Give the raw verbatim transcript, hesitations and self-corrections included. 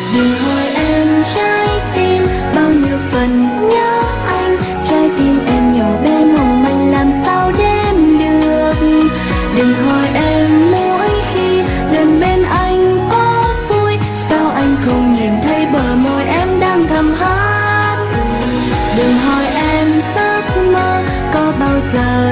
Đừng hỏi em trái tim bao nhiêu phần nhớ anh, trái tim em nhỏ bé mong manh làm sao đếm được. Đừng hỏi em mỗi khi gần bên anh có vui, sao anh không nhìn thấy bờ môi em đang thầm hát. Đừng hỏi em giấc mơ có bao giờ